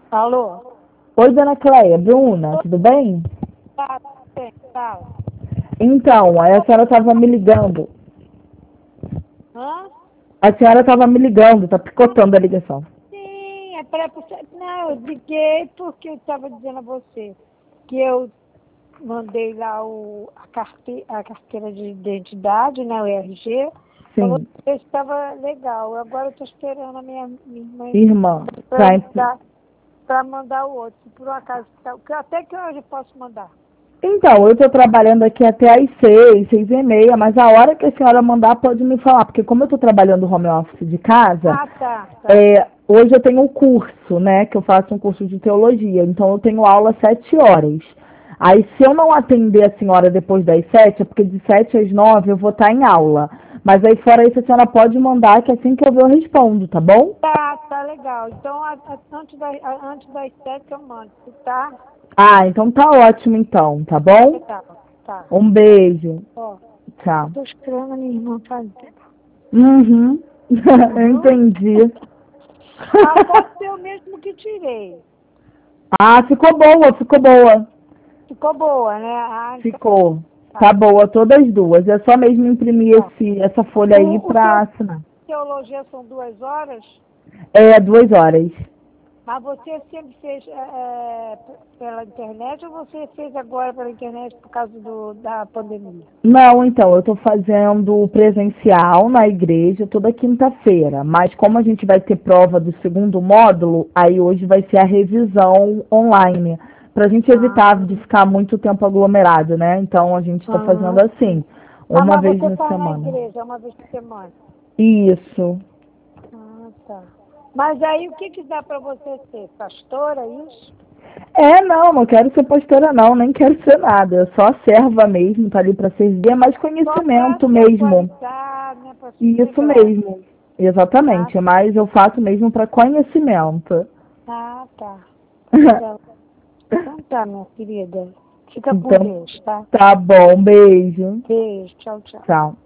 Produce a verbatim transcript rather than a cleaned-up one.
Alô? Oi, dona Cleia, Bruna, tudo bem? Tá, bem, tá. Então, aí a senhora estava me ligando. Hã? A senhora estava me ligando, tá picotando a ligação. Sim, é para você. Não, eu liguei porque eu estava dizendo a você que eu mandei lá o, a, carte, a carteira de identidade, né, o R G, para você Sim, ver se estava legal. Agora eu estou esperando a minha, minha irmã irmã, para pra... impl- mandar, para mandar o outro, se por um acaso. tá- que Até que hoje eu posso mandar. Então, eu estou trabalhando aqui até às seis, seis e meia, mas a hora que a senhora mandar pode me falar, porque como eu estou trabalhando home office de casa, Ah, tá, tá. é, hoje eu tenho um curso, né, que eu faço um curso de teologia, então eu tenho aula às sete horas. Aí, se eu não atender a senhora depois das sete, é porque de sete às nove eu vou estar em aula. Mas aí, fora isso, a senhora pode mandar, que assim que eu ver eu respondo, tá bom? Tá, tá legal. Então, a- a- antes, das, a- antes das sete eu mando, tá? Ah, então tá ótimo então, tá bom? Legal, tá. Um beijo. Ó, eu Tchau. tô esperando a minha irmã fazer. Uhum. Eu Uhum. entendi. A foto eu mesmo que tirei. Ah, ficou boa, ficou boa. Ficou boa, né? Ah, então Ficou. tá. Tá boa, todas as duas. É só mesmo imprimir Tá. esse, essa folha aí O, o teu pra assinar. teologia são duas horas, É, duas horas. mas você sempre fez é, é, p- pela internet ou você fez agora pela internet por causa do, da pandemia? Não, então, eu estou fazendo presencial na igreja toda quinta-feira, mas como a gente vai ter prova do segundo módulo, aí hoje vai ser a revisão online, para a gente Ah, evitar de ficar muito tempo aglomerado, né? Então a gente está fazendo aham. assim, Ah, uma mas vez você na está na semana. igreja uma vez por semana. Isso. Ah, tá. Mas aí o que que dá para você ser? Pastora, é isso? É, não, não quero ser pastora não, nem quero ser nada, eu só serva mesmo, tá ali para servir, é mais Só para conhecimento se mesmo. atualizar, né? Para se Isso inteirar. mesmo. Ah, Exatamente, mas eu faço mesmo para conhecimento. ah, tá. Legal. Então tá, minha querida. Fica com Então, Deus, tá? tá bom. Beijo. Beijo. Tchau, tchau. Tchau.